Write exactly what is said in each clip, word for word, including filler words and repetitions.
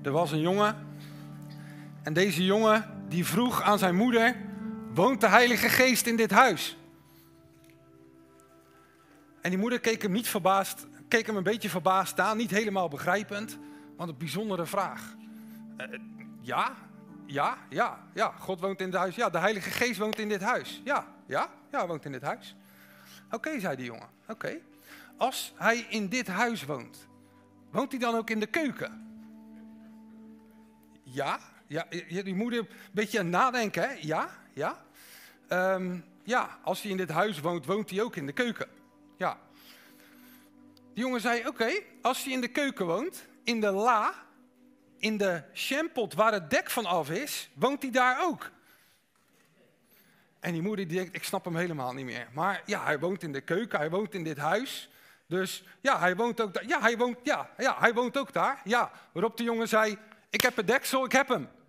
Er was een jongen en deze jongen die vroeg aan zijn moeder, woont de Heilige Geest in dit huis? En die moeder keek hem niet verbaasd, keek hem een beetje verbaasd aan, niet helemaal begrijpend, want een bijzondere vraag. Uh, ja, ja, ja, ja, God woont in dit huis. Ja, de Heilige Geest woont in dit huis. Ja, ja, ja, woont in dit huis. Oké, okay, zei die jongen. Oké. Okay. Als hij in dit huis woont, woont hij dan ook in de keuken? Ja, ja, die moeder een beetje aan het nadenken, hè? Ja, ja. Um, ja, als hij in dit huis woont, woont hij ook in de keuken. Ja. Die jongen zei, oké, okay, als hij in de keuken woont, in de la, in de shamppot waar het dek van af is, woont hij daar ook. En die moeder die denkt, ik snap hem helemaal niet meer. Maar ja, hij woont in de keuken, hij woont in dit huis. Dus ja, hij woont ook daar. Ja, hij woont, ja, ja, hij woont ook daar. Ja, waarop de jongen zei, ik heb het deksel, ik heb hem.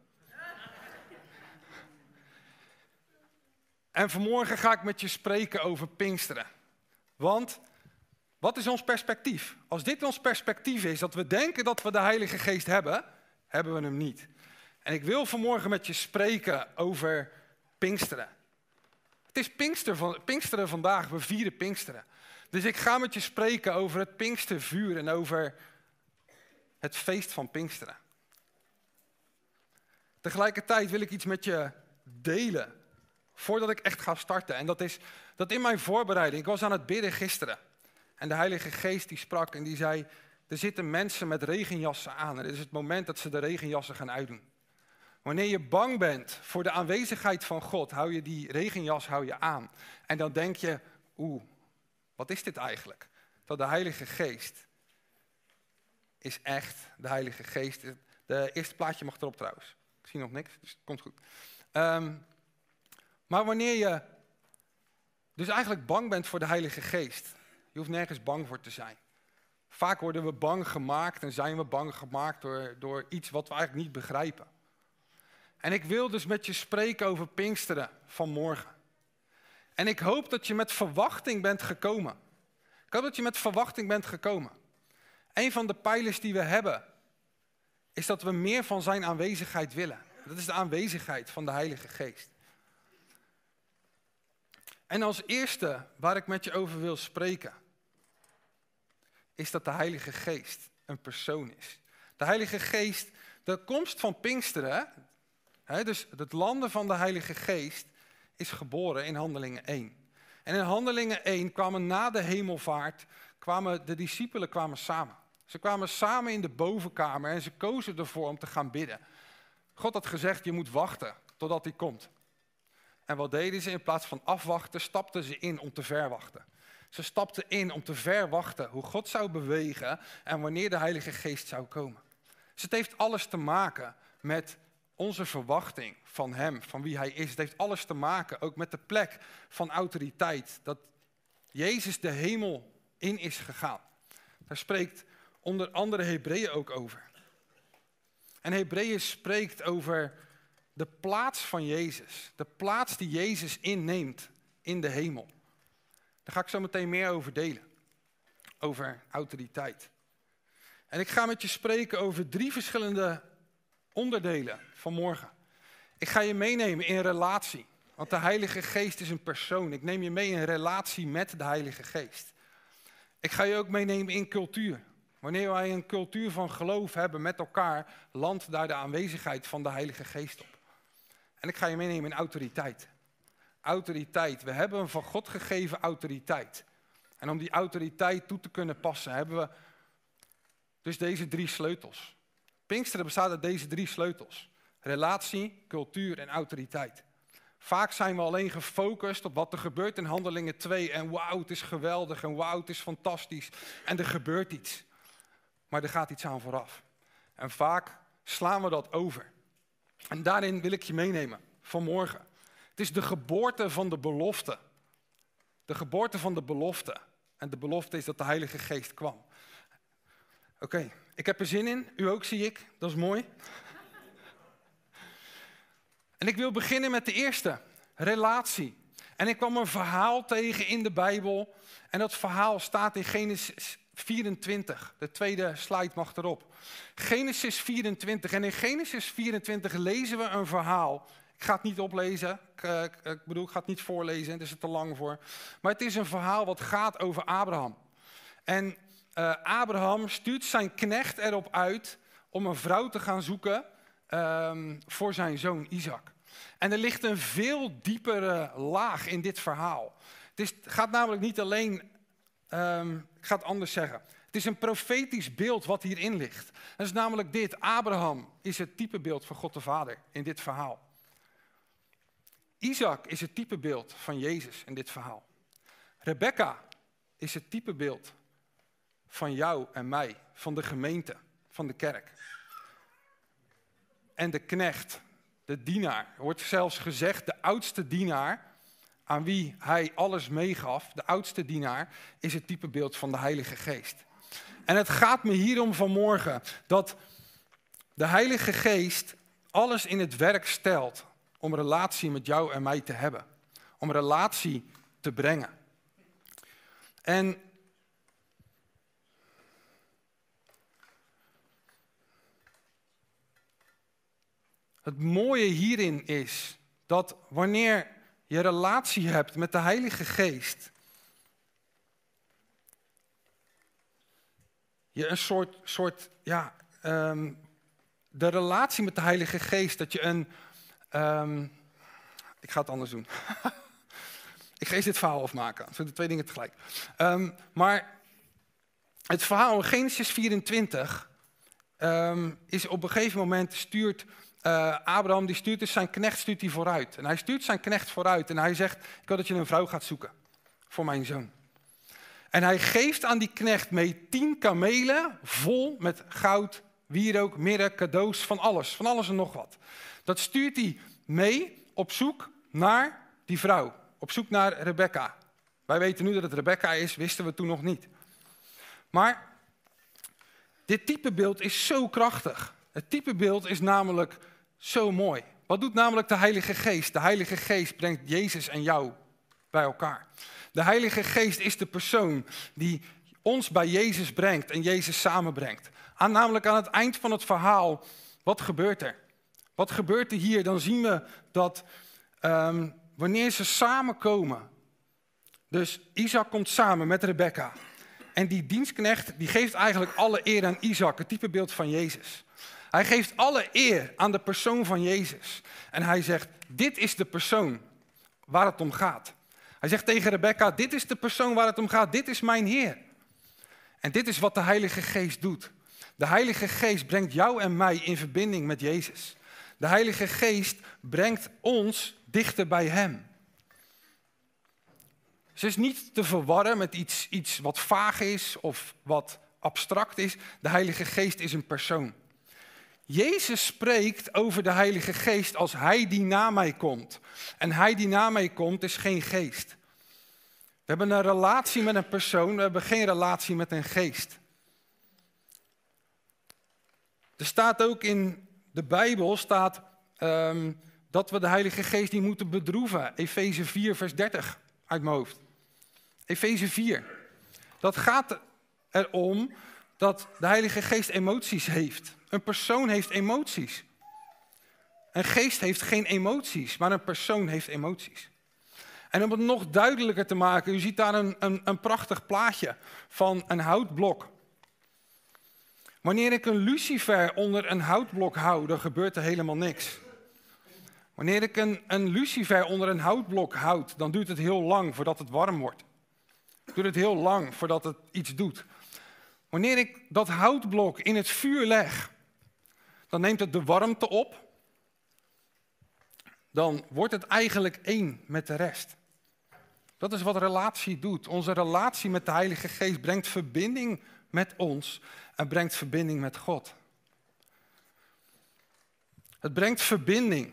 En vanmorgen ga ik met je spreken over Pinksteren. Want, wat is ons perspectief? Als dit ons perspectief is, dat we denken dat we de Heilige Geest hebben, hebben we hem niet. En ik wil vanmorgen met je spreken over Pinksteren. Het is Pinkster van, Pinksteren vandaag, we vieren Pinksteren. Dus ik ga met je spreken over het Pinkstervuur en over het feest van Pinksteren. Tegelijkertijd wil ik iets met je delen, voordat ik echt ga starten. En dat is dat in mijn voorbereiding, ik was aan het bidden gisteren. En de Heilige Geest die sprak en die zei, er zitten mensen met regenjassen aan. En dit is het moment dat ze de regenjassen gaan uitdoen. Wanneer je bang bent voor de aanwezigheid van God, hou je die regenjas hou je aan. En dan denk je, oeh, wat is dit eigenlijk? Dat de Heilige Geest is echt de Heilige Geest. De eerste plaatje mag erop trouwens. Ik zie nog niks, dus het komt goed. Um, maar wanneer je dus eigenlijk bang bent voor de Heilige Geest, je hoeft nergens bang voor te zijn. Vaak worden we bang gemaakt en zijn we bang gemaakt door, door iets wat we eigenlijk niet begrijpen. En ik wil dus met je spreken over Pinksteren vanmorgen. En ik hoop dat je met verwachting bent gekomen. Ik hoop dat je met verwachting bent gekomen. Een van de pijlers die we hebben, is dat we meer van zijn aanwezigheid willen. Dat is de aanwezigheid van de Heilige Geest. En als eerste waar ik met je over wil spreken, is dat de Heilige Geest een persoon is. De Heilige Geest, de komst van Pinksteren, hè, dus het landen van de Heilige Geest, is geboren in Handelingen één. En in Handelingen één kwamen na de hemelvaart, kwamen de discipelen kwamen samen. Ze kwamen samen in de bovenkamer en ze kozen ervoor om te gaan bidden. God had gezegd, je moet wachten totdat hij komt. En wat deden ze? In plaats van afwachten, stapten ze in om te verwachten. Ze stapten in om te verwachten hoe God zou bewegen en wanneer de Heilige Geest zou komen. Dus het heeft alles te maken met onze verwachting van hem, van wie hij is. Het heeft alles te maken ook met de plek van autoriteit, dat Jezus de hemel in is gegaan. Daar spreekt onder andere Hebreeën ook over. En Hebreeën spreekt over de plaats van Jezus, de plaats die Jezus inneemt in de hemel. Daar ga ik zo meteen meer over delen, over autoriteit. En ik ga met je spreken over drie verschillende onderdelen van morgen. Ik ga je meenemen in relatie, want de Heilige Geest is een persoon. Ik neem je mee in relatie met de Heilige Geest. Ik ga je ook meenemen in cultuur. Wanneer wij een cultuur van geloof hebben met elkaar, landt daar de aanwezigheid van de Heilige Geest op. En ik ga je meenemen in autoriteit. Autoriteit. We hebben een van God gegeven autoriteit. En om die autoriteit toe te kunnen passen, hebben we dus deze drie sleutels. Pinksteren bestaat uit deze drie sleutels. Relatie, cultuur en autoriteit. Vaak zijn we alleen gefocust op wat er gebeurt in Handelingen twee. En wauw, het is geweldig en wauw, het is fantastisch. En er gebeurt iets. Maar er gaat iets aan vooraf. En vaak slaan we dat over. En daarin wil ik je meenemen vanmorgen. Het is de geboorte van de belofte. De geboorte van de belofte. En de belofte is dat de Heilige Geest kwam. Oké, okay, ik heb er zin in. U ook, zie ik. Dat is mooi. En ik wil beginnen met de eerste. Relatie. En ik kwam een verhaal tegen in de Bijbel. En dat verhaal staat in Genesis, vierentwintig. De tweede slide mag erop. Genesis vierentwintig. En in Genesis vierentwintig lezen we een verhaal. Ik ga het niet oplezen. Ik, uh, ik bedoel, ik ga het niet voorlezen. Daar is het te lang voor. Maar het is een verhaal wat gaat over Abraham. En uh, Abraham stuurt zijn knecht erop uit om een vrouw te gaan zoeken um, voor zijn zoon Isaac. En er ligt een veel diepere laag in dit verhaal. Het is, gaat namelijk niet alleen, um, ik ga het anders zeggen. Het is een profetisch beeld wat hierin ligt. Dat is namelijk dit. Abraham is het typebeeld van God de Vader in dit verhaal. Isaac is het typebeeld van Jezus in dit verhaal. Rebecca is het typebeeld van jou en mij, van de gemeente, van de kerk. En de knecht, de dienaar, er wordt zelfs gezegd, de oudste dienaar, aan wie hij alles meegaf, de oudste dienaar, is het typebeeld van de Heilige Geest. En het gaat me hierom vanmorgen dat de Heilige Geest alles in het werk stelt om een relatie met jou en mij te hebben. Om een relatie te brengen. En het mooie hierin is dat wanneer je relatie hebt met de Heilige Geest, je een soort, soort ja, um, de relatie met de Heilige Geest, dat je een, um, ik ga het anders doen. Ik ga eerst dit verhaal afmaken, zo de twee dingen tegelijk. Um, maar het verhaal in Genesis vierentwintig um, is op een gegeven moment stuurt Uh, Abraham die stuurt dus zijn knecht stuurt hij vooruit. En hij stuurt zijn knecht vooruit en hij zegt, ik wil dat je een vrouw gaat zoeken voor mijn zoon. En hij geeft aan die knecht mee tien kamelen vol met goud, wierook, mirre, cadeaus, van alles. Van alles en nog wat. Dat stuurt hij mee op zoek naar die vrouw. Op zoek naar Rebecca. Wij weten nu dat het Rebecca is, wisten we toen nog niet. Maar dit typebeeld is zo krachtig. Het typebeeld is namelijk zo mooi. Wat doet namelijk de Heilige Geest? De Heilige Geest brengt Jezus en jou bij elkaar. De Heilige Geest is de persoon die ons bij Jezus brengt en Jezus samenbrengt. Aan, namelijk aan het eind van het verhaal, wat gebeurt er? Wat gebeurt er hier? Dan zien we dat um, wanneer ze samenkomen, dus Isaac komt samen met Rebecca. En die dienstknecht die geeft eigenlijk alle eer aan Isaac, het typebeeld van Jezus. Hij geeft alle eer aan de persoon van Jezus. En hij zegt, dit is de persoon waar het om gaat. Hij zegt tegen Rebecca, dit is de persoon waar het om gaat, dit is mijn Heer. En dit is wat de Heilige Geest doet. De Heilige Geest brengt jou en mij in verbinding met Jezus. De Heilige Geest brengt ons dichter bij Hem. Ze is niet te verwarren met iets, iets wat vaag is of wat abstract is. De Heilige Geest is een persoon. Jezus spreekt over de Heilige Geest als Hij die na mij komt. En Hij die na mij komt is geen geest. We hebben een relatie met een persoon, we hebben geen relatie met een geest. Er staat ook in de Bijbel staat, um, dat we de Heilige Geest niet moeten bedroeven. Efeze vier vers dertig uit mijn hoofd. Efeze vier. Dat gaat erom dat de Heilige Geest emoties heeft. Een persoon heeft emoties. Een geest heeft geen emoties, maar een persoon heeft emoties. En om het nog duidelijker te maken, u ziet daar een, een, een prachtig plaatje van een houtblok. Wanneer ik een lucifer onder een houtblok hou, dan gebeurt er helemaal niks. Wanneer ik een, een lucifer onder een houtblok houd, dan duurt het heel lang voordat het warm wordt. Het duurt het heel lang voordat het iets doet. Wanneer ik dat houtblok in het vuur leg, dan neemt het de warmte op. Dan wordt het eigenlijk één met de rest. Dat is wat relatie doet. Onze relatie met de Heilige Geest brengt verbinding met ons en brengt verbinding met God. Het brengt verbinding.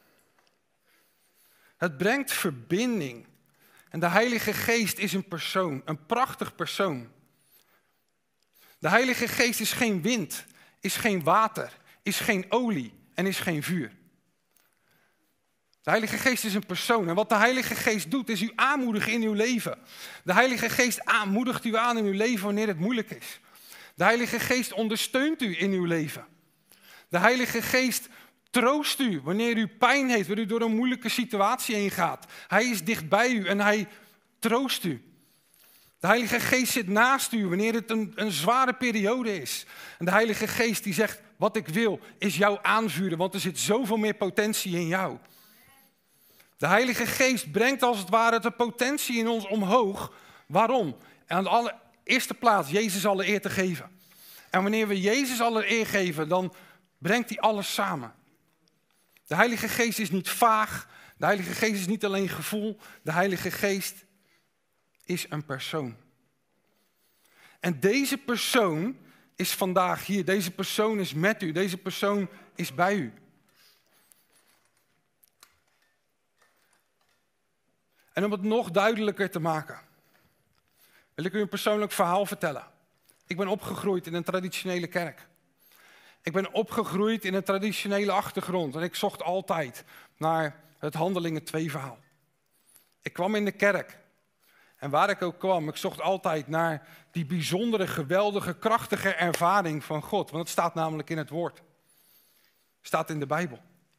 Het brengt verbinding. En de Heilige Geest is een persoon, een prachtig persoon. De Heilige Geest is geen wind, is geen water, is geen olie en is geen vuur. De Heilige Geest is een persoon. En wat de Heilige Geest doet, is u aanmoedigen in uw leven. De Heilige Geest aanmoedigt u aan in uw leven wanneer het moeilijk is. De Heilige Geest ondersteunt u in uw leven. De Heilige Geest troost u wanneer u pijn heeft, wanneer u door een moeilijke situatie heen gaat. Hij is dicht bij u en hij troost u. De Heilige Geest zit naast u wanneer het een, een zware periode is. En de Heilige Geest die zegt, wat ik wil is jou aanvuren, want er zit zoveel meer potentie in jou. De Heilige Geest brengt als het ware de potentie in ons omhoog. Waarom? En aan de allereerste plaats Jezus alle eer te geven. En wanneer we Jezus alle eer geven, dan brengt hij alles samen. De Heilige Geest is niet vaag. De Heilige Geest is niet alleen gevoel. De Heilige Geest is een persoon. En deze persoon is vandaag hier. Deze persoon is met u. Deze persoon is bij u. En om het nog duidelijker te maken, wil ik u een persoonlijk verhaal vertellen. Ik ben opgegroeid in een traditionele kerk. Ik ben opgegroeid in een traditionele achtergrond. En ik zocht altijd naar het Handelingen twee verhaal. Ik kwam in de kerk. En waar ik ook kwam, ik zocht altijd naar die bijzondere, geweldige, krachtige ervaring van God. Want het staat namelijk in het woord. Het staat in de Bijbel.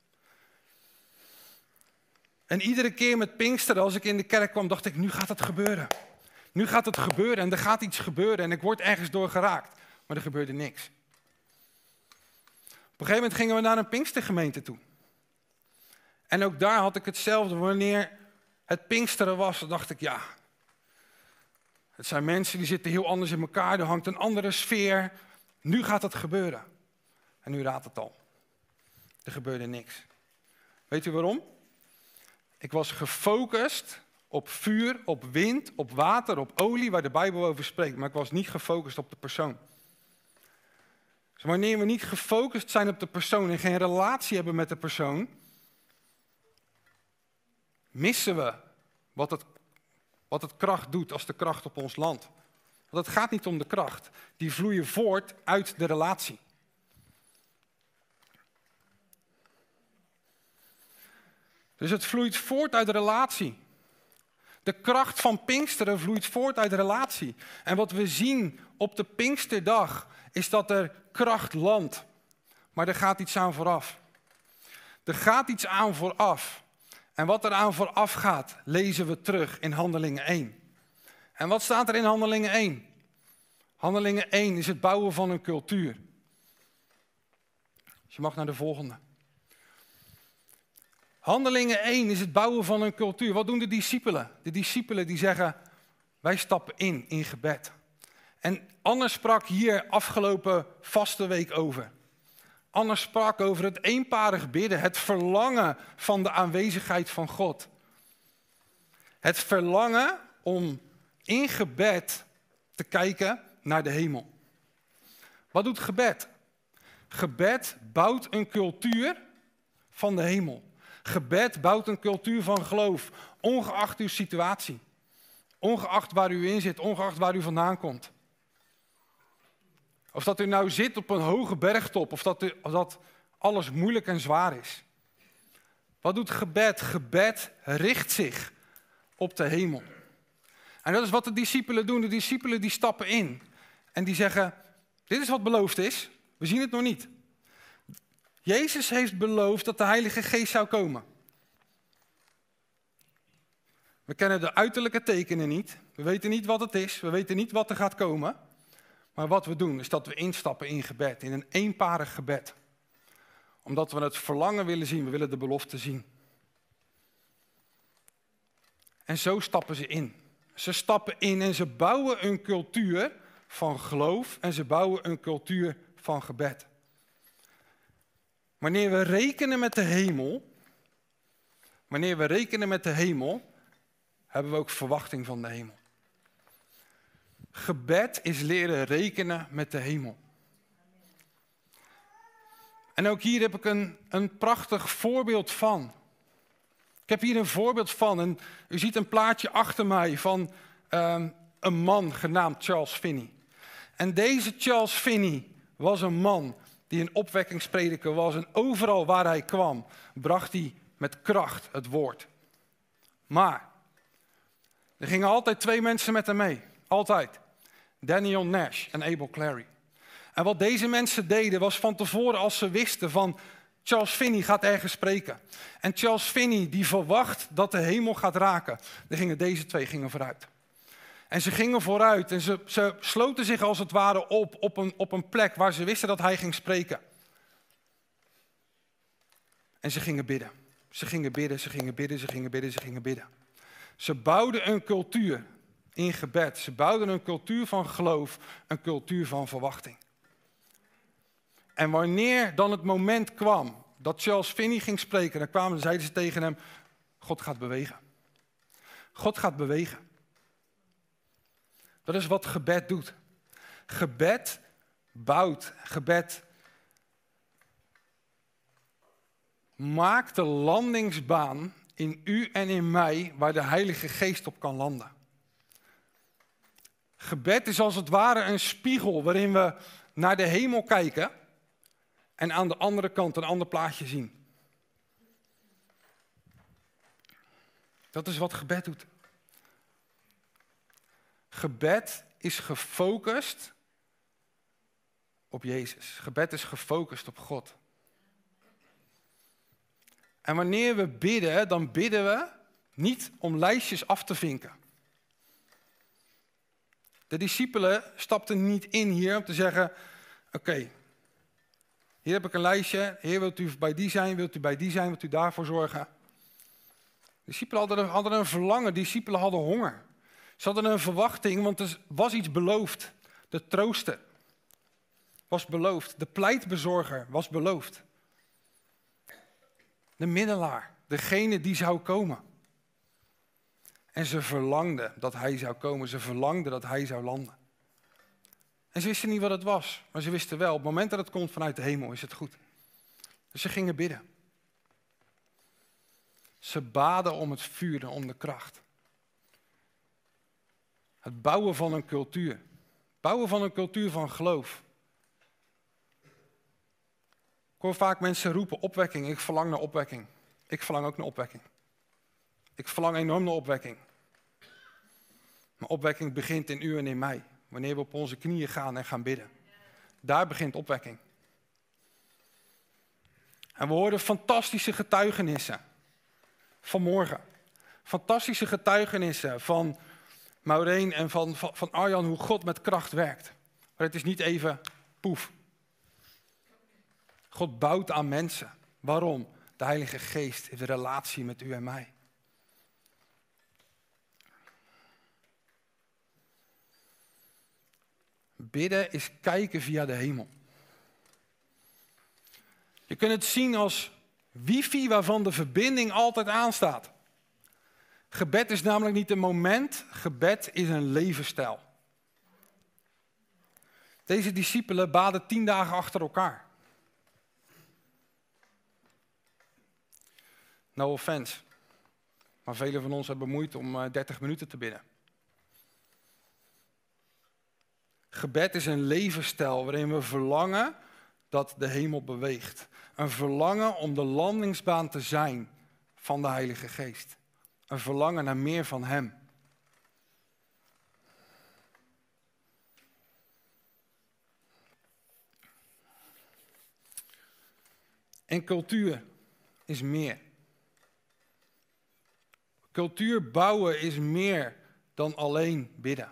En iedere keer met Pinksteren, als ik in de kerk kwam, dacht ik, nu gaat het gebeuren. Nu gaat het gebeuren en er gaat iets gebeuren en ik word ergens door geraakt. Maar er gebeurde niks. Op een gegeven moment gingen we naar een Pinkstergemeente toe. En ook daar had ik hetzelfde. Wanneer het Pinksteren was, dacht ik, ja, het zijn mensen die zitten heel anders in elkaar. Er hangt een andere sfeer. Nu gaat het gebeuren. En nu raadt het al. Er gebeurde niks. Weet u waarom? Ik was gefocust op vuur, op wind, op water, op olie, waar de Bijbel over spreekt. Maar ik was niet gefocust op de persoon. Dus wanneer we niet gefocust zijn op de persoon en geen relatie hebben met de persoon, missen we wat het, wat het kracht doet als de kracht op ons landt. Want het gaat niet om de kracht. Die vloeien voort uit de relatie. Dus het vloeit voort uit de relatie. De kracht van Pinksteren vloeit voort uit de relatie. En wat we zien op de Pinksterdag is dat er kracht landt. Maar er gaat iets aan vooraf. Er gaat iets aan vooraf. En wat er aan vooraf gaat, lezen we terug in Handelingen één. En wat staat er in Handelingen één? Handelingen één is het bouwen van een cultuur. Dus je mag naar de volgende. Handelingen één is het bouwen van een cultuur. Wat doen de discipelen? De discipelen die zeggen, wij stappen in, in gebed. En Anne sprak hier afgelopen vaste week over. Anne sprak over het eenparig bidden, het verlangen van de aanwezigheid van God. Het verlangen om in gebed te kijken naar de hemel. Wat doet gebed? Gebed bouwt een cultuur van de hemel. Gebed bouwt een cultuur van geloof, ongeacht uw situatie. Ongeacht waar u in zit, ongeacht waar u vandaan komt. Of dat u nou zit op een hoge bergtop, of dat, u, of dat alles moeilijk en zwaar is. Wat doet gebed? Gebed richt zich op de hemel. En dat is wat de discipelen doen. De discipelen die stappen in en die zeggen, dit is wat beloofd is, we zien het nog niet. Jezus heeft beloofd dat de Heilige Geest zou komen. We kennen de uiterlijke tekenen niet. We weten niet wat het is. We weten niet wat er gaat komen. Maar wat we doen is dat we instappen in gebed. In een eenparig gebed. Omdat we het verlangen willen zien. We willen de belofte zien. En zo stappen ze in. Ze stappen in en ze bouwen een cultuur van geloof. En ze bouwen een cultuur van gebed. Wanneer we rekenen met de hemel, wanneer we rekenen met de hemel, hebben we ook verwachting van de hemel. Gebed is leren rekenen met de hemel. En ook hier heb ik een, een prachtig voorbeeld van. Ik heb hier een voorbeeld van. En u ziet een plaatje achter mij van um, een man genaamd Charles Finney. En deze Charles Finney was een man die een opwekkingsprediker was. En overal waar hij kwam, bracht hij met kracht, het woord. Maar er gingen altijd twee mensen met hem mee. Altijd. Daniel Nash en Abel Clary. En wat deze mensen deden was van tevoren, als ze wisten van Charles Finney gaat ergens spreken. En Charles Finney die verwacht dat de hemel gaat raken. Dan gingen deze twee gingen vooruit. En ze gingen vooruit en ze, ze sloten zich als het ware op, op een, op een plek waar ze wisten dat hij ging spreken. En ze gingen bidden. Ze gingen bidden, ze gingen bidden, ze gingen bidden, ze gingen bidden. Ze bouwden een cultuur in gebed. Ze bouwden een cultuur van geloof, een cultuur van verwachting. En wanneer dan het moment kwam dat Charles Finney ging spreken, dan kwamen, zeiden ze tegen hem, God gaat bewegen. God gaat bewegen. Dat is wat gebed doet. Gebed bouwt, gebed maakt de landingsbaan in u en in mij waar de Heilige Geest op kan landen. Gebed is als het ware een spiegel waarin we naar de hemel kijken en aan de andere kant een ander plaatje zien. Dat is wat gebed doet. Gebed is gefocust op Jezus. Gebed is gefocust op God. En wanneer we bidden, dan bidden we niet om lijstjes af te vinken. De discipelen stapten niet in hier om te zeggen, oké, okay, hier heb ik een lijstje. Heer, wilt u bij die zijn, wilt u bij die zijn, wilt u daarvoor zorgen? De discipelen hadden, hadden een verlangen, de discipelen hadden honger. Ze hadden een verwachting, want er was iets beloofd. De trooster was beloofd. De pleitbezorger was beloofd. De middelaar, degene die zou komen. En ze verlangden dat hij zou komen. Ze verlangden dat hij zou landen. En ze wisten niet wat het was. Maar ze wisten wel, op het moment dat het komt vanuit de hemel is het goed. Dus ze gingen bidden. Ze baden om het vuur en om de kracht. Het bouwen van een cultuur. Bouwen van een cultuur van geloof. Ik hoor vaak mensen roepen opwekking. Ik verlang naar opwekking. Ik verlang ook naar opwekking. Ik verlang enorm naar opwekking. Maar opwekking begint in u en in mij. Wanneer we op onze knieën gaan en gaan bidden. Daar begint opwekking. En we hoorden fantastische getuigenissen. Vanmorgen. Fantastische getuigenissen van Maureen en van, van, van Arjan, hoe God met kracht werkt. Maar het is niet even poef. God bouwt aan mensen. Waarom? De Heilige Geest heeft een relatie met u en mij. Bidden is kijken via de hemel. Je kunt het zien als wifi waarvan de verbinding altijd aanstaat. Gebed is namelijk niet een moment, gebed is een levensstijl. Deze discipelen baden tien dagen achter elkaar. No offense. Maar velen van ons hebben moeite om dertig minuten te bidden. Gebed is een levensstijl waarin we verlangen dat de hemel beweegt. Een verlangen om de landingsbaan te zijn van de Heilige Geest. Een verlangen naar meer van Hem. En cultuur is meer. Cultuur bouwen is meer dan alleen bidden.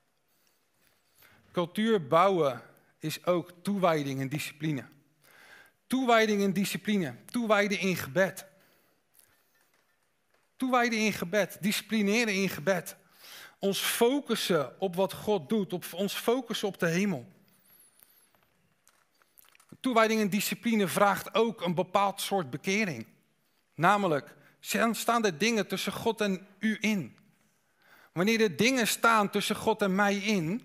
Cultuur bouwen is ook toewijding en discipline. Toewijding en discipline. Toewijden in gebed. Toewijden in gebed. Disciplineren in gebed. Ons focussen op wat God doet. Op ons focussen op de hemel. Toewijding en discipline vraagt ook een bepaald soort bekering. Namelijk, staan er dingen tussen God en u in. Wanneer er dingen staan tussen God en mij in,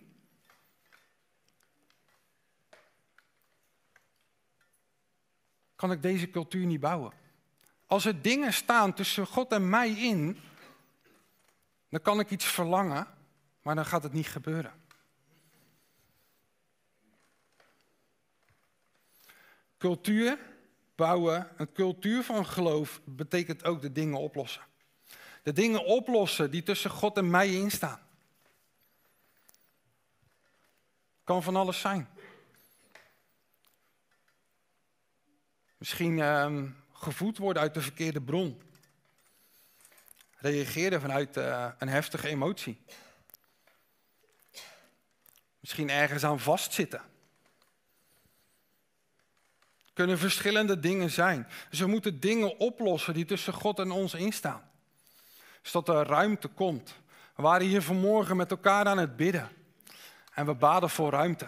kan ik deze cultuur niet bouwen. Als er dingen staan tussen God en mij in, dan kan ik iets verlangen, maar dan gaat het niet gebeuren. Cultuur bouwen, een cultuur van geloof, betekent ook de dingen oplossen. De dingen oplossen die tussen God en mij instaan. Kan van alles zijn. Misschien uh, gevoed worden uit de verkeerde bron. Reageren vanuit uh, een heftige emotie. Misschien ergens aan vastzitten. Het kunnen verschillende dingen zijn. Dus we moeten dingen oplossen die tussen God en ons instaan. Zodat er ruimte komt. We waren hier vanmorgen met elkaar aan het bidden. En we baden voor ruimte.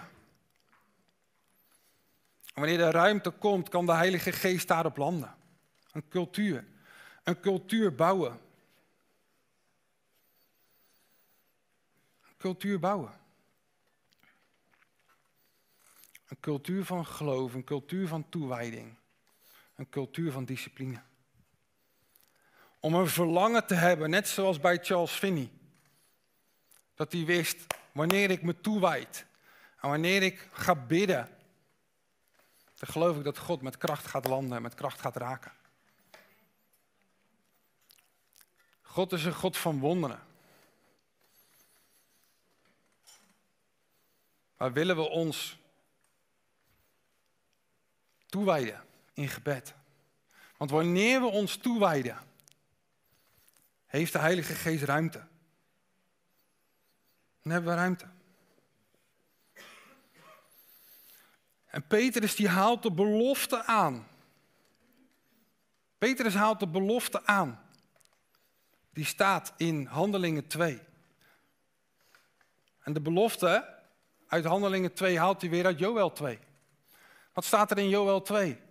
En wanneer er ruimte komt, kan de Heilige Geest daarop landen. Een cultuur. Een cultuur bouwen. Een cultuur bouwen. Een cultuur van geloof, een cultuur van toewijding. Een cultuur van discipline. Om een verlangen te hebben, net zoals bij Charles Finney. Dat hij wist, wanneer ik me toewijd en wanneer ik ga bidden, dan geloof ik dat God met kracht gaat landen en met kracht gaat raken. God is een God van wonderen. Maar willen we ons toewijden in gebed? Want wanneer we ons toewijden, heeft de Heilige Geest ruimte. Dan hebben we ruimte. En Petrus die haalt de belofte aan. Petrus haalt de belofte aan. Die staat in Handelingen twee. En de belofte uit Handelingen twee haalt hij weer uit Joël twee. Wat staat er in Joël twee?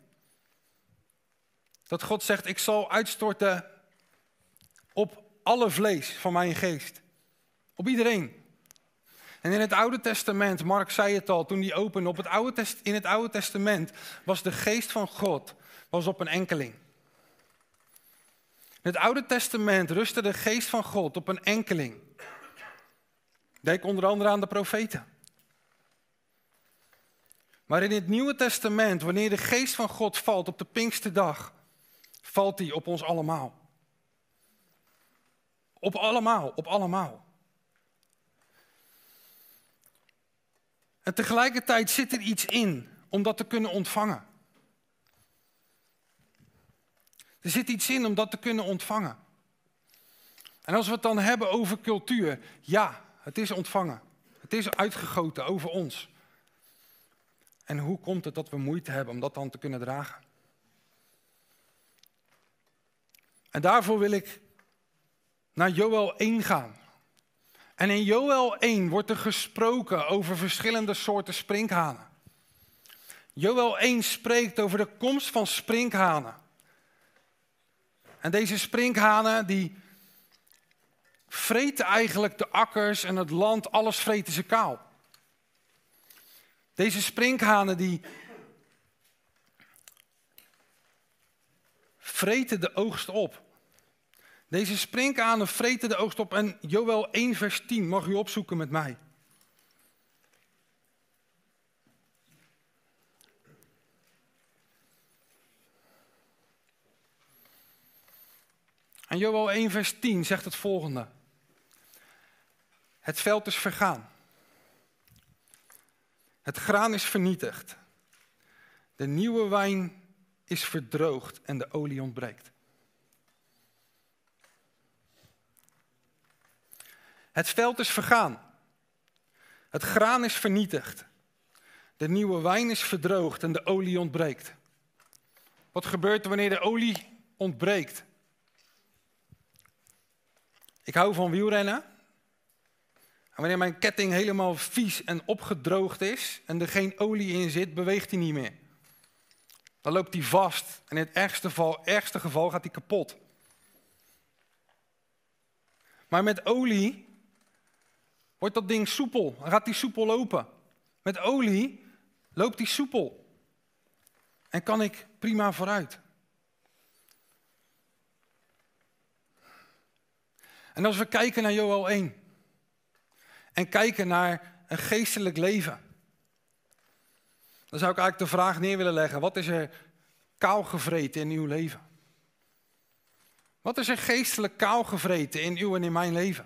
Dat God zegt, ik zal uitstorten op alle vlees van mijn geest. Op iedereen. En in het Oude Testament, Mark zei het al toen hij opende, op het Oude Test, in het Oude Testament was de geest van God was op een enkeling. In het Oude Testament rustte de geest van God op een enkeling. Denk onder andere aan de profeten. Maar in het Nieuwe Testament, wanneer de geest van God valt op de Pinksterdag, valt hij op ons allemaal. Op allemaal, op allemaal. En tegelijkertijd zit er iets in om dat te kunnen ontvangen. Er zit iets in om dat te kunnen ontvangen. En als we het dan hebben over cultuur, ja, het is ontvangen. Het is uitgegoten over ons. En hoe komt het dat we moeite hebben om dat dan te kunnen dragen? En daarvoor wil ik naar Joël één gaan. En in Joël één wordt er gesproken over verschillende soorten sprinkhanen. Joël één spreekt over de komst van sprinkhanen. En deze sprinkhanen die vreten eigenlijk de akkers en het land, alles vreten ze kaal. Deze sprinkhanen die vreten de oogst op. Deze sprinkhanen vreten de oogst op en Joël één vers tien mag u opzoeken met mij. En Joël één vers tien zegt het volgende. Het veld is vergaan. Het graan is vernietigd. De nieuwe wijn is verdroogd en de olie ontbreekt. Het veld is vergaan. Het graan is vernietigd. De nieuwe wijn is verdroogd en de olie ontbreekt. Wat gebeurt er wanneer de olie ontbreekt? Ik hou van wielrennen. En wanneer mijn ketting helemaal vies en opgedroogd is en er geen olie in zit, beweegt hij niet meer. Dan loopt hij vast en in het ergste geval, ergste geval gaat hij kapot. Maar met olie wordt dat ding soepel. Dan gaat hij soepel lopen. Met olie loopt hij soepel. En kan ik prima vooruit. En als we kijken naar Joël één. En kijken naar een geestelijk leven. Dan zou ik eigenlijk de vraag neer willen leggen. Wat is er kaalgevreten in uw leven? Wat is er geestelijk kaalgevreten in uw en in mijn leven?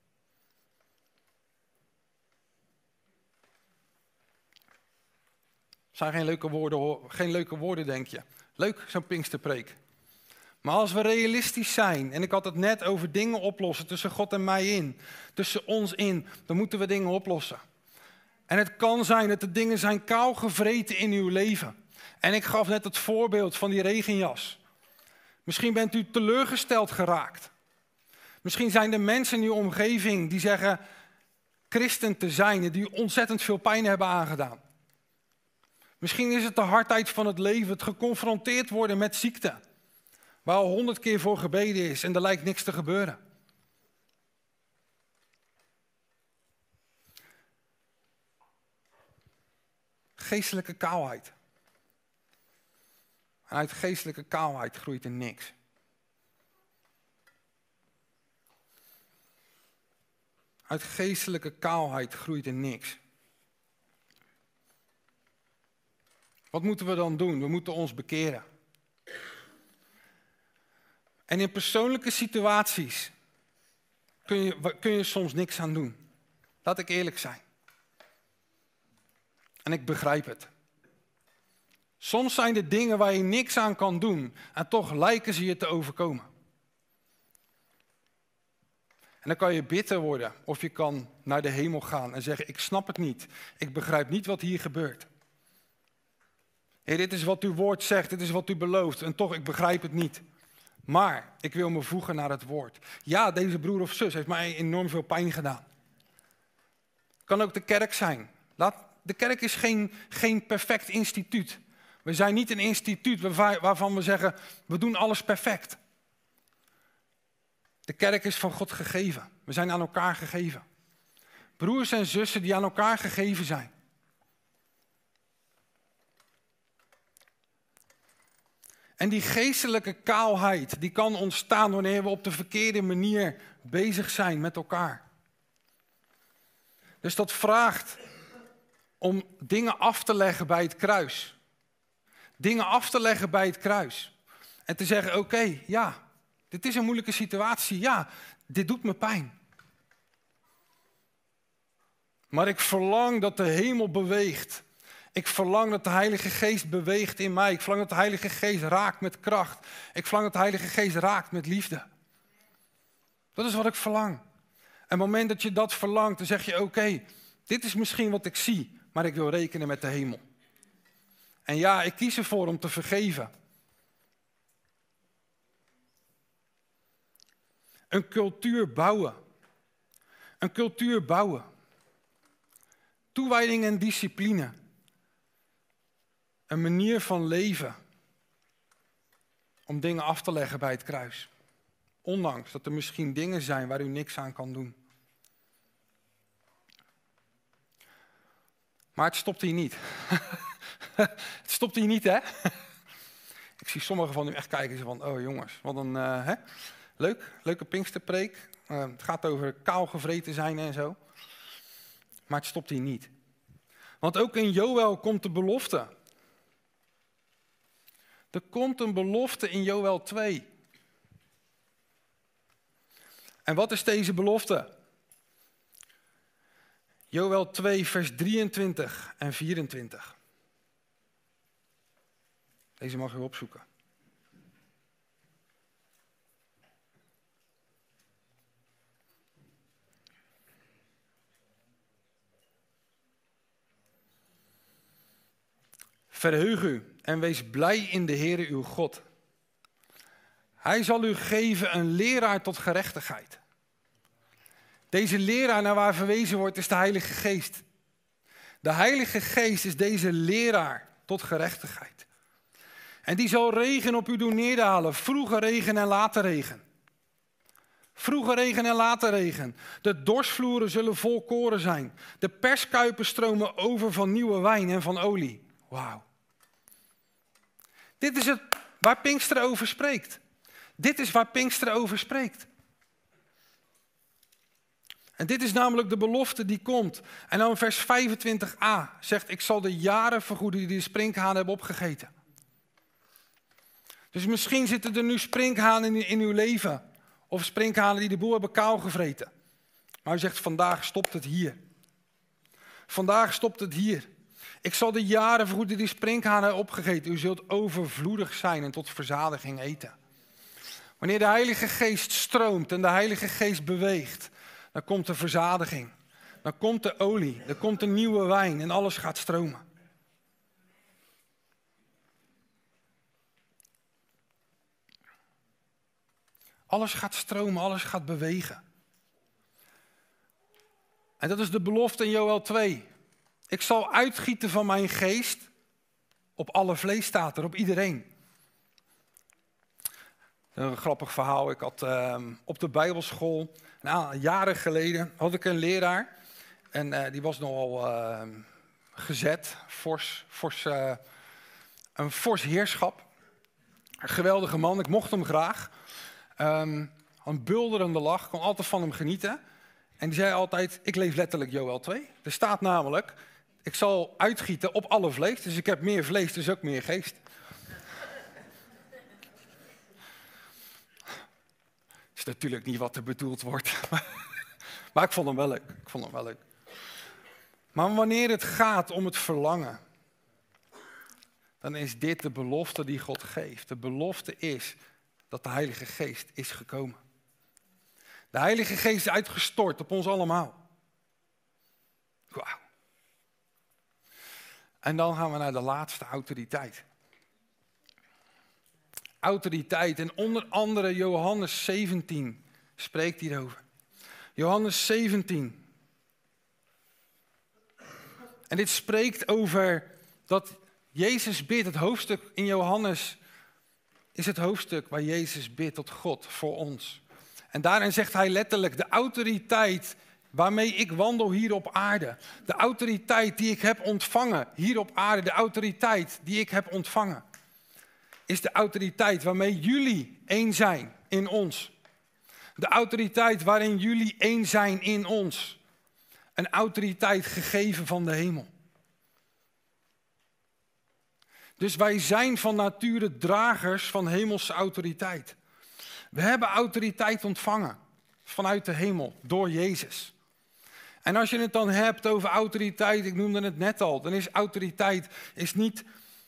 Het zijn geen leuke woorden, geen leuke woorden, denk je. Leuk, zo'n Pinksterpreek. Maar als we realistisch zijn, en ik had het net over dingen oplossen tussen God en mij in, tussen ons in, dan moeten we dingen oplossen. En het kan zijn dat de dingen zijn kaalgevreten in uw leven. En ik gaf net het voorbeeld van die regenjas. Misschien bent u teleurgesteld geraakt. Misschien zijn er mensen in uw omgeving die zeggen christen te zijn en die u ontzettend veel pijn hebben aangedaan. Misschien is het de hardheid van het leven, het geconfronteerd worden met ziekte. Waar al honderd keer voor gebeden is en er lijkt niks te gebeuren. Geestelijke kaalheid. En uit geestelijke kaalheid groeit er niks. Uit geestelijke kaalheid groeit er niks. Wat moeten we dan doen? We moeten ons bekeren. En in persoonlijke situaties kun je, kun je soms niks aan doen. Laat ik eerlijk zijn. En ik begrijp het. Soms zijn er dingen waar je niks aan kan doen en toch lijken ze je te overkomen. En dan kan je bitter worden of je kan naar de hemel gaan en zeggen, ik snap het niet. Ik begrijp niet wat hier gebeurt. Heer, dit is wat uw woord zegt, dit is wat u belooft en toch, ik begrijp het niet. Maar ik wil me voegen naar het woord. Ja, deze broer of zus heeft mij enorm veel pijn gedaan. Kan ook de kerk zijn. Laat, de kerk is geen, geen perfect instituut. We zijn niet een instituut waarvan we zeggen, we doen alles perfect. De kerk is van God gegeven. We zijn aan elkaar gegeven. Broers en zussen die aan elkaar gegeven zijn. En die geestelijke kaalheid, die kan ontstaan wanneer we op de verkeerde manier bezig zijn met elkaar. Dus dat vraagt om dingen af te leggen bij het kruis. Dingen af te leggen bij het kruis. En te zeggen, oké, okay, ja, dit is een moeilijke situatie. Ja, dit doet me pijn. Maar ik verlang dat de hemel beweegt. Ik verlang dat de Heilige Geest beweegt in mij. Ik verlang dat de Heilige Geest raakt met kracht. Ik verlang dat de Heilige Geest raakt met liefde. Dat is wat ik verlang. En op het moment dat je dat verlangt, dan zeg je, oké, okay, dit is misschien wat ik zie, maar ik wil rekenen met de hemel. En ja, ik kies ervoor om te vergeven. Een cultuur bouwen. Een cultuur bouwen. Toewijding en discipline. Een manier van leven. Om dingen af te leggen bij het kruis. Ondanks dat er misschien dingen zijn waar u niks aan kan doen. Maar het stopt hier niet. Het stopt hier niet, hè? Ik zie sommigen van u echt kijken zo van, oh jongens, wat een, uh, hè? Leuk, leuke Pinksterpreek. Uh, het gaat over kaalgevreten zijn en zo. Maar het stopt hier niet. Want ook in Joël komt de belofte. Er komt een belofte in Joël twee. En wat is deze belofte? Joël twee, vers drieëntwintig en vierentwintig. Deze mag u opzoeken. Verheug u en wees blij in de Heere uw God. Hij zal u geven een leraar tot gerechtigheid. Deze leraar naar waar verwezen wordt is de Heilige Geest. De Heilige Geest is deze leraar tot gerechtigheid. En die zal regen op u doen neerdalen, vroege regen en late regen. Vroege regen en late regen. De dorsvloeren zullen vol koren zijn. De perskuipen stromen over van nieuwe wijn en van olie. Wauw. Dit is het waar Pinksteren over spreekt. Dit is waar Pinksteren over spreekt. En dit is namelijk de belofte die komt. En dan vers vijfentwintig a zegt, ik zal de jaren vergoeden die de sprinkhanen hebben opgegeten. Dus misschien zitten er nu sprinkhanen in, in uw leven. Of sprinkhanen die de boel hebben kaal gevreten. Maar u zegt, vandaag stopt het hier. Vandaag stopt het hier. Ik zal de jaren vergoeden die sprinkhanen opgegeten. U zult overvloedig zijn en tot verzadiging eten. Wanneer de Heilige Geest stroomt en de Heilige Geest beweegt, dan komt de verzadiging. Dan komt de olie, dan komt de nieuwe wijn en alles gaat stromen. Alles gaat stromen, alles gaat bewegen. En dat is de belofte in Joël twee. Ik zal uitgieten van mijn geest op alle vlees, staat er, op iedereen. Een grappig verhaal. Ik had uh, op de Bijbelschool, nou, jaren geleden, had ik een leraar. En uh, die was nogal uh, gezet, fors, fors, uh, een fors heerschap. Een geweldige man, ik mocht hem graag. Um, een bulderende lach, kon altijd van hem genieten. En die zei altijd, ik leef letterlijk Joël twee. Er staat namelijk, ik zal uitgieten op alle vlees. Dus ik heb meer vlees, dus ook meer geest. Is natuurlijk niet wat er bedoeld wordt. Maar ik vond hem wel leuk. Ik vond hem wel leuk. Maar wanneer het gaat om het verlangen, dan is dit de belofte die God geeft. De belofte is dat de Heilige Geest is gekomen. De Heilige Geest is uitgestort op ons allemaal. Wauw. En dan gaan we naar de laatste autoriteit. Autoriteit. En onder andere Johannes zeventien spreekt hierover. Johannes zeventien. En dit spreekt over dat Jezus bidt. Het hoofdstuk in Johannes is het hoofdstuk waar Jezus bidt tot God voor ons. En daarin zegt hij letterlijk, de autoriteit waarmee ik wandel hier op aarde. De autoriteit die ik heb ontvangen hier op aarde. De autoriteit die ik heb ontvangen. Is de autoriteit waarmee jullie één zijn in ons. De autoriteit waarin jullie één zijn in ons. Een autoriteit gegeven van de hemel. Dus wij zijn van nature dragers van hemelse autoriteit. We hebben autoriteit ontvangen vanuit de hemel door Jezus. En als je het dan hebt over autoriteit, ik noemde het net al, dan is autoriteit is niet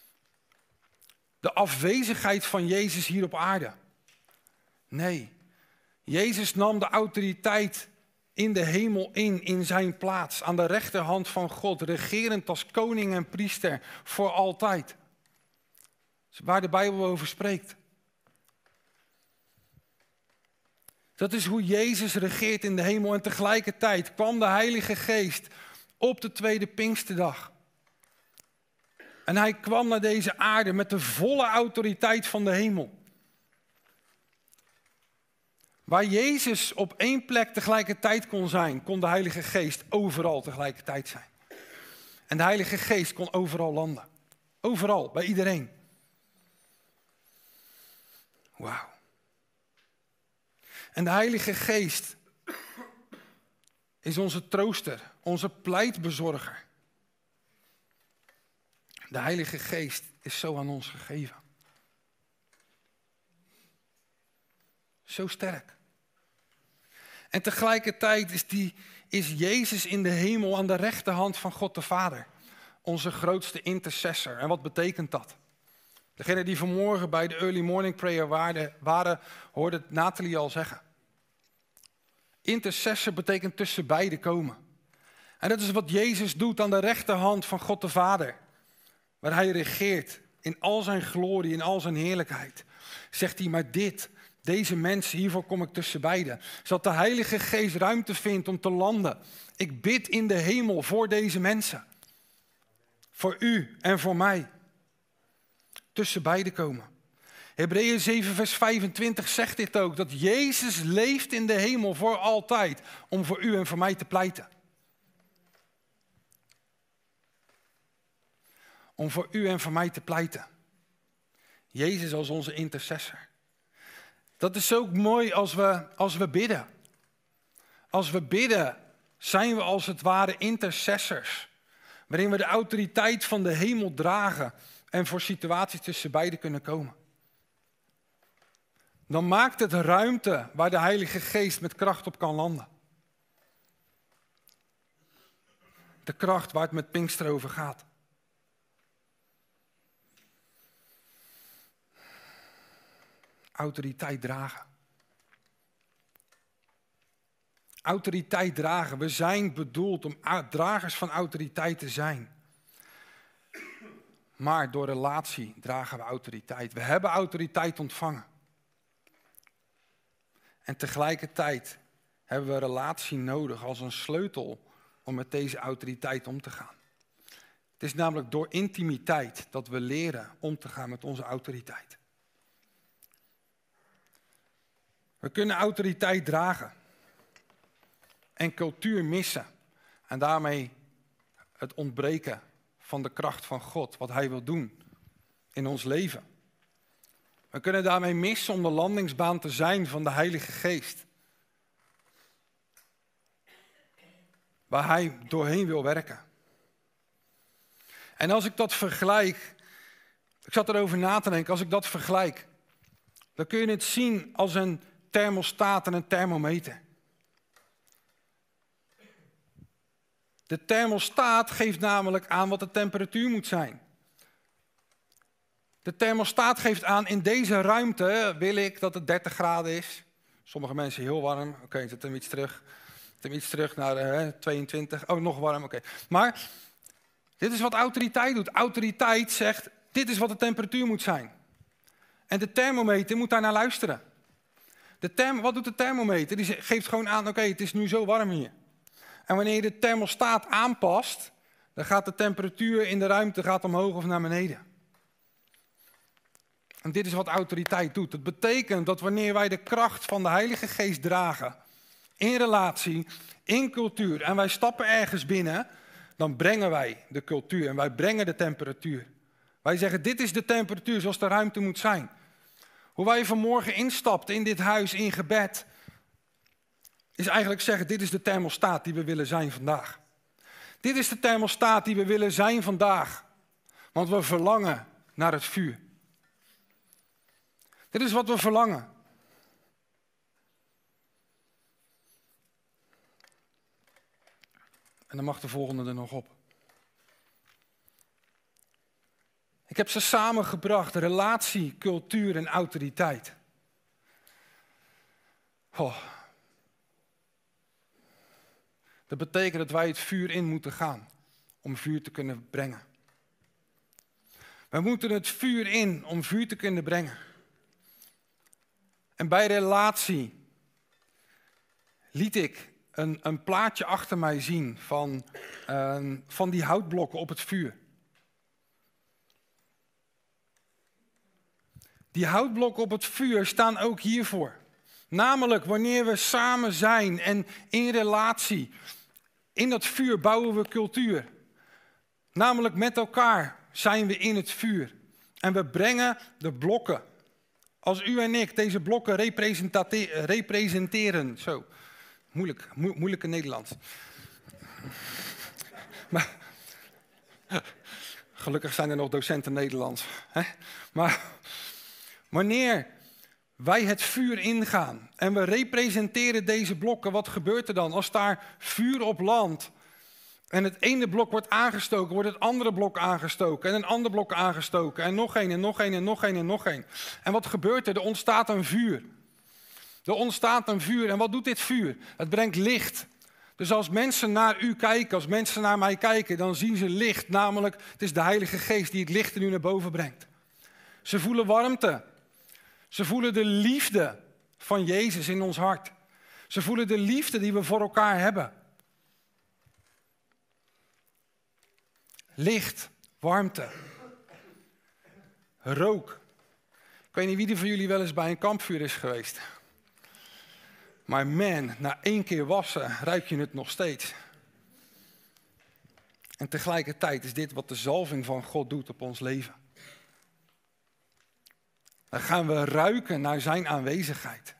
de afwezigheid van Jezus hier op aarde. Nee, Jezus nam de autoriteit in de hemel in, in zijn plaats, aan de rechterhand van God, regerend als koning en priester voor altijd. Dat is waar de Bijbel over spreekt. Dat is hoe Jezus regeert in de hemel. En tegelijkertijd kwam de Heilige Geest op de tweede Pinksterdag. En hij kwam naar deze aarde met de volle autoriteit van de hemel. Waar Jezus op één plek tegelijkertijd kon zijn, kon de Heilige Geest overal tegelijkertijd zijn. En de Heilige Geest kon overal landen. Overal, bij iedereen. Wauw. En de Heilige Geest is onze trooster, onze pleitbezorger. De Heilige Geest is zo aan ons gegeven. Zo sterk. En tegelijkertijd is, die, is Jezus in de hemel aan de rechterhand van God de Vader. Onze grootste intercessor. En wat betekent dat? Degenen die vanmorgen bij de early morning prayer waren, waren hoorden Nathalie al zeggen. Intercessor betekent tussen beiden komen. En dat is wat Jezus doet aan de rechterhand van God de Vader. Waar hij regeert in al zijn glorie, in al zijn heerlijkheid. Zegt hij, maar dit, deze mensen, hiervoor kom ik tussen beiden. Zodat de Heilige Geest ruimte vindt om te landen. Ik bid in de hemel voor deze mensen. Voor u en voor mij. Tussen beiden komen. Hebreeën zeven vers vijfentwintig zegt dit ook. Dat Jezus leeft in de hemel voor altijd. Om voor u en voor mij te pleiten. Om voor u en voor mij te pleiten. Jezus als onze intercessor. Dat is ook mooi als we, als we bidden. Als we bidden zijn we als het ware intercessors. Waarin we de autoriteit van de hemel dragen. En voor situaties tussen beiden kunnen komen. dan maakt het ruimte waar de Heilige Geest met kracht op kan landen. De kracht waar het met Pinksteren over gaat. Autoriteit dragen. Autoriteit dragen. We zijn bedoeld om dragers van autoriteit te zijn. Maar door relatie dragen we autoriteit. We hebben autoriteit ontvangen. En tegelijkertijd hebben we relatie nodig als een sleutel om met deze autoriteit om te gaan. Het is namelijk door intimiteit dat we leren om te gaan met onze autoriteit. We kunnen autoriteit dragen en cultuur missen. En daarmee het ontbreken van de kracht van God, wat Hij wil doen in ons leven. We kunnen daarmee missen om de landingsbaan te zijn van de Heilige Geest. Waar Hij doorheen wil werken. En als ik dat vergelijk, ik zat erover na te denken, als ik dat vergelijk, dan kun je het zien als een thermostaat en een thermometer. De thermostaat geeft namelijk aan wat de temperatuur moet zijn. De thermostaat geeft aan, in deze ruimte wil ik dat het dertig graden is. Sommige mensen heel warm. Oké, okay, zet hem iets terug. Zet hem iets terug naar uh, tweeëntwintig. Oh, nog warm. Oké. Okay. Maar dit is wat autoriteit doet. Autoriteit zegt, dit is wat de temperatuur moet zijn. En de thermometer moet daar naar luisteren. De therm- wat doet de thermometer? Die geeft gewoon aan, oké, okay, het is nu zo warm hier. En wanneer je de thermostaat aanpast, dan gaat de temperatuur in de ruimte gaat omhoog of naar beneden. En dit is wat autoriteit doet. Het betekent dat wanneer wij de kracht van de Heilige Geest dragen, in relatie, in cultuur, en wij stappen ergens binnen, dan brengen wij de cultuur en wij brengen de temperatuur. Wij zeggen, dit is de temperatuur zoals de ruimte moet zijn. Hoe wij vanmorgen instapten in dit huis in gebed, is eigenlijk zeggen, dit is de thermostaat die we willen zijn vandaag. Dit is de thermostaat die we willen zijn vandaag. Want we verlangen naar het vuur. Dit is wat we verlangen. En dan mag de volgende er nog op. Ik heb ze samengebracht, relatie, cultuur en autoriteit. Oh. Dat betekent dat wij het vuur in moeten gaan om vuur te kunnen brengen. Wij moeten het vuur in om vuur te kunnen brengen. En bij relatie liet ik een, een plaatje achter mij zien van, uh, van die houtblokken op het vuur. Die houtblokken op het vuur staan ook hiervoor. Namelijk wanneer we samen zijn en in relatie, in dat vuur bouwen we cultuur. Namelijk met elkaar zijn we in het vuur. En we brengen de blokken. Als u en ik deze blokken representeren. Zo, moeilijk, mo- moeilijke Nederlands. Maar, gelukkig zijn er nog docenten Nederlands. Hè? Maar wanneer wij het vuur ingaan en we representeren deze blokken, wat gebeurt er dan? Als daar vuur op landt en het ene blok wordt aangestoken, wordt het andere blok aangestoken en een ander blok aangestoken en nog één en nog één en nog één en nog één. En wat gebeurt er? Er ontstaat een vuur. Er ontstaat een vuur. En wat doet dit vuur? Het brengt licht. Dus als mensen naar u kijken, als mensen naar mij kijken, dan zien ze licht. Namelijk, het is de Heilige Geest die het licht in u naar boven brengt. Ze voelen warmte. Ze voelen de liefde van Jezus in ons hart. Ze voelen de liefde die we voor elkaar hebben. Licht, warmte, rook. Ik weet niet wie er van jullie wel eens bij een kampvuur is geweest. Maar man, na één keer wassen ruik je het nog steeds. En tegelijkertijd is dit wat de zalving van God doet op ons leven. Dan gaan we ruiken naar zijn aanwezigheid.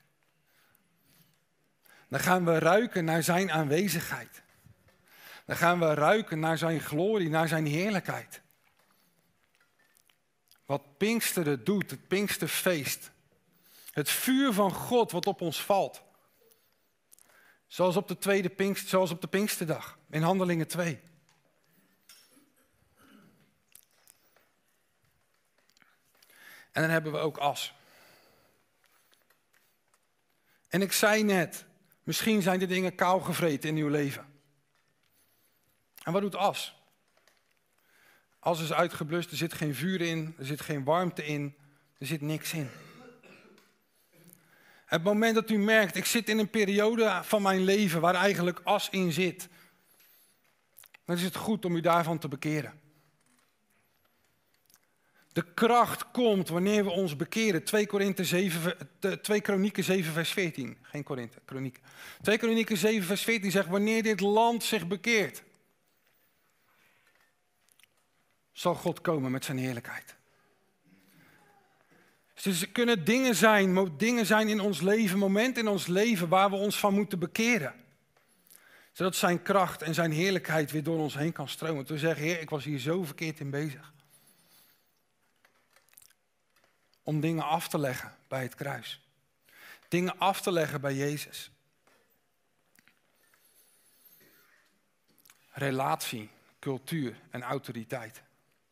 Dan gaan we ruiken naar zijn aanwezigheid. Dan gaan we ruiken naar zijn glorie, naar zijn heerlijkheid. Wat Pinksteren doet, het Pinksterfeest, Het vuur van God wat op ons valt. Zoals op de, tweede Pinkst, zoals op de Pinksterdag in Handelingen twee. En dan hebben we ook as. En ik zei net, misschien zijn de dingen kaal gevreten in uw leven. En wat doet as? As is uitgeblust, er zit geen vuur in, er zit geen warmte in, er zit niks in. Het moment dat u merkt, ik zit in een periode van mijn leven waar eigenlijk as in zit, dan is het goed om u daarvan te bekeren. De kracht komt wanneer we ons bekeren. twee Korinthe zeven, twee Kronieken zeven vers veertien. Geen Korinthe, Kronieken. twee Kronieken zeven vers veertien zegt, wanneer dit land zich bekeert, zal God komen met zijn heerlijkheid. Dus er kunnen dingen zijn, dingen zijn in ons leven, momenten in ons leven waar we ons van moeten bekeren. Zodat zijn kracht en zijn heerlijkheid weer door ons heen kan stromen. We zeggen, Heer, ik was hier zo verkeerd in bezig. Om dingen af te leggen bij het kruis. Dingen af te leggen bij Jezus. Relatie, cultuur en autoriteit.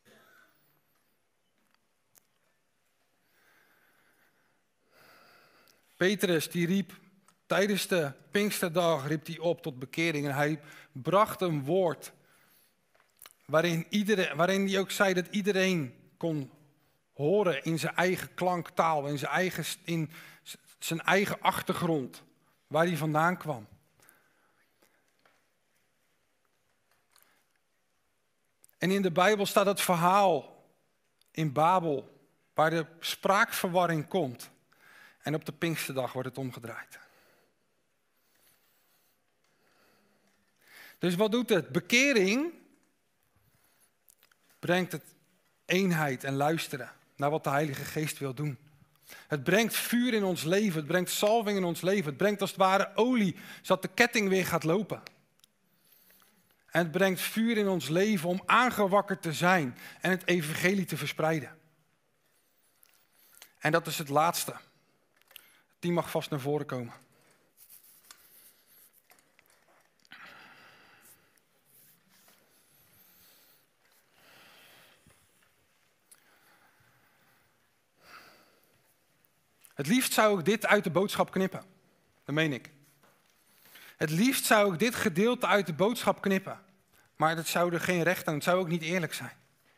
Petrus die riep tijdens de Pinksterdag riep hij op tot bekering. En hij bracht een woord waarin, iedereen, waarin hij ook zei dat iedereen kon horen in zijn eigen klanktaal, in zijn eigen, in zijn eigen achtergrond, waar hij vandaan kwam. En in de Bijbel staat het verhaal in Babel, waar de spraakverwarring komt. En op de Pinksterdag wordt het omgedraaid. Dus wat doet het? Bekering brengt het eenheid en luisteren naar wat de Heilige Geest wil doen. Het brengt vuur in ons leven, het brengt salving in ons leven. Het brengt als het ware olie, zodat de ketting weer gaat lopen. En het brengt vuur in ons leven om aangewakkerd te zijn en het evangelie te verspreiden. En dat is het laatste. Die mag vast naar voren komen. Het liefst zou ik dit uit de boodschap knippen. Dat meen ik. Het liefst zou ik dit gedeelte uit de boodschap knippen. Maar dat zou er geen recht aan. Het zou ook niet eerlijk zijn.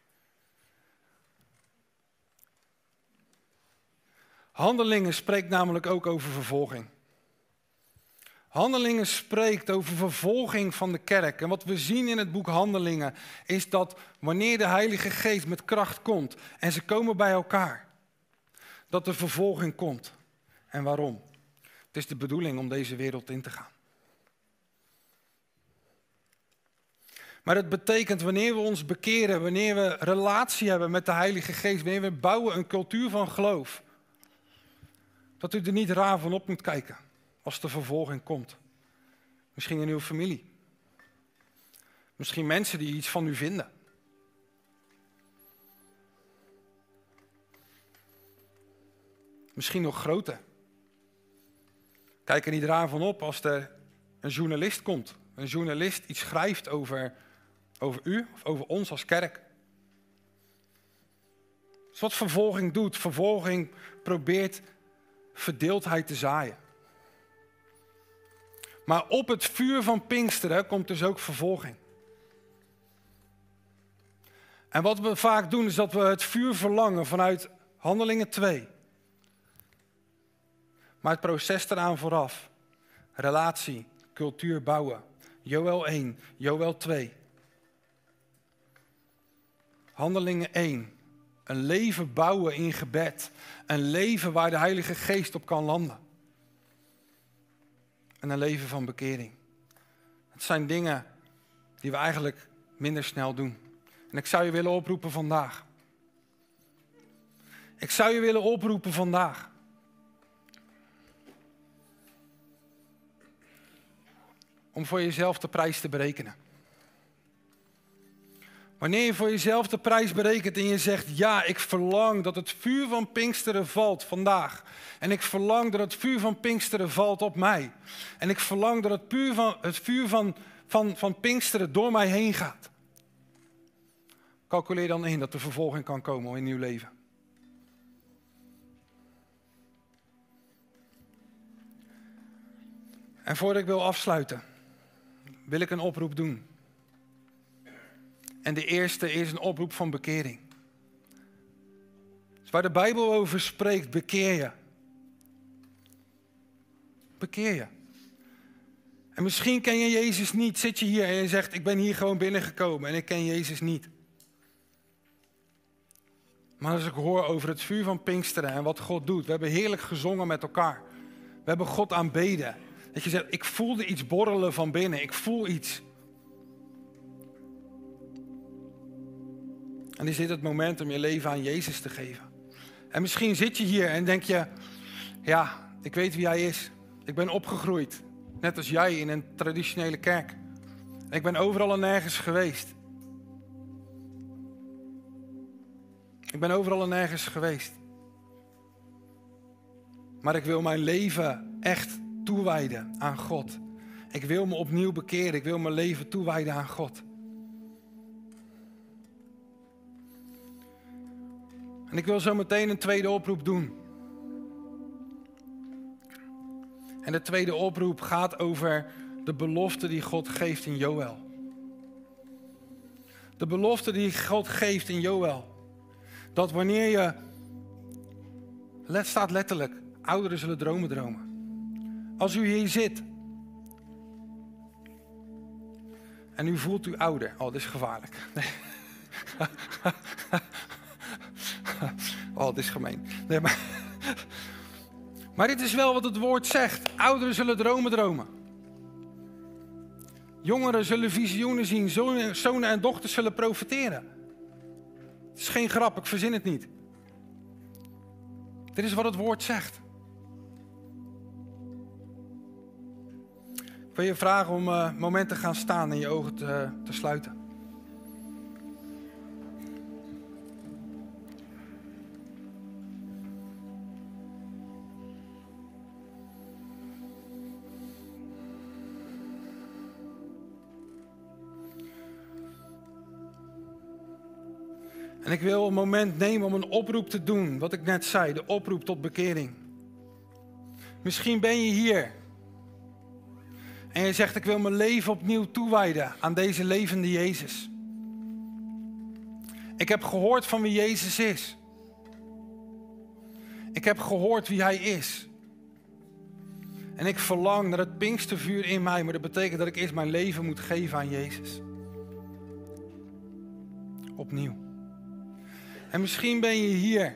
Handelingen spreekt namelijk ook over vervolging. Handelingen spreekt over vervolging van de kerk. En wat we zien in het boek Handelingen is dat wanneer de Heilige Geest met kracht komt en ze komen bij elkaar, dat er vervolging komt. En waarom? Het is de bedoeling om deze wereld in te gaan. Maar het betekent wanneer we ons bekeren, wanneer we relatie hebben met de Heilige Geest, wanneer we bouwen een cultuur van geloof, dat u er niet raar van op moet kijken als de vervolging komt. Misschien in uw familie. Misschien mensen die iets van u vinden. Misschien nog groter. Kijk er niet raar van op als er een journalist komt. Een journalist iets schrijft over, over u of over ons als kerk. Dat is wat vervolging doet. Vervolging probeert verdeeldheid te zaaien. Maar op het vuur van Pinksteren komt dus ook vervolging. En wat we vaak doen is dat we het vuur verlangen vanuit Handelingen twee. Maar het proces eraan vooraf. Relatie, cultuur bouwen. Joël één, Joël twee. Handelingen één. Een leven bouwen in gebed. Een leven waar de Heilige Geest op kan landen. En een leven van bekering. Het zijn dingen die we eigenlijk minder snel doen. En ik zou je willen oproepen vandaag. Ik zou je willen oproepen vandaag. Om voor jezelf de prijs te berekenen. Wanneer je voor jezelf de prijs berekent en je zegt, ja, ik verlang dat het vuur van Pinksteren valt vandaag. En ik verlang dat het vuur van Pinksteren valt op mij. En ik verlang dat het, puur van, het vuur van, van, van Pinksteren door mij heen gaat. Calculeer dan in dat er vervolging kan komen in een nieuw leven. En voordat ik wil afsluiten, wil ik een oproep doen. En de eerste is een oproep van bekering. Dus waar de Bijbel over spreekt, bekeer je. Bekeer je. En misschien ken je Jezus niet. Zit je hier en je zegt, ik ben hier gewoon binnengekomen en ik ken Jezus niet. Maar als ik hoor over het vuur van Pinksteren en wat God doet. We hebben heerlijk gezongen met elkaar. We hebben God aanbeden. Dat je zegt, ik voelde iets borrelen van binnen. Ik voel iets. En is dit het moment om je leven aan Jezus te geven. En misschien zit je hier en denk je, ja, ik weet wie hij is. Ik ben opgegroeid, net als jij, in een traditionele kerk. En ik ben overal en nergens geweest. Ik ben overal en nergens geweest. Maar ik wil mijn leven echt toewijden aan God. Ik wil me opnieuw bekeren. Ik wil mijn leven toewijden aan God. En ik wil zo meteen een tweede oproep doen. En de tweede oproep gaat over de belofte die God geeft in Joël. De belofte die God geeft in Joël. Dat wanneer je, het staat letterlijk, ouderen zullen dromen dromen. Als u hier zit en u voelt u ouder. Oh, dit is gevaarlijk. Nee. Oh, dit is gemeen. Nee, maar, maar dit is wel wat het woord zegt. Ouderen zullen dromen dromen. Jongeren zullen visioenen zien. Zonen, zonen en dochters zullen profeteren. Het is geen grap, ik verzin het niet. Dit is wat het woord zegt. Ik wil je vragen om een uh, moment te gaan staan en je ogen te, te sluiten. En ik wil een moment nemen om een oproep te doen, wat ik net zei, de oproep tot bekering. Misschien ben je hier en je zegt, ik wil mijn leven opnieuw toewijden aan deze levende Jezus. Ik heb gehoord van wie Jezus is. Ik heb gehoord wie Hij is. En ik verlang naar het Pinkstervuur in mij, maar dat betekent dat ik eerst mijn leven moet geven aan Jezus. Opnieuw. En misschien ben je hier.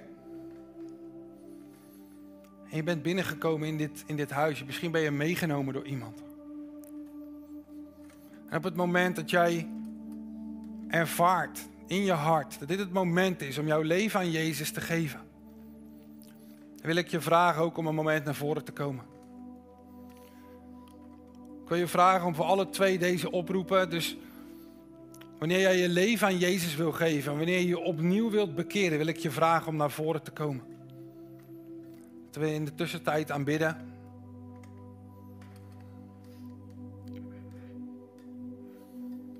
En je bent binnengekomen in dit, in dit huisje. Misschien ben je meegenomen door iemand. En op het moment dat jij ervaart in je hart dat dit het moment is om jouw leven aan Jezus te geven, dan wil ik je vragen ook om een moment naar voren te komen. Ik wil je vragen om voor alle twee deze oproepen, dus wanneer jij je leven aan Jezus wil geven en wanneer je je opnieuw wilt bekeren, wil ik je vragen om naar voren te komen. Dat we in de tussentijd aanbidden.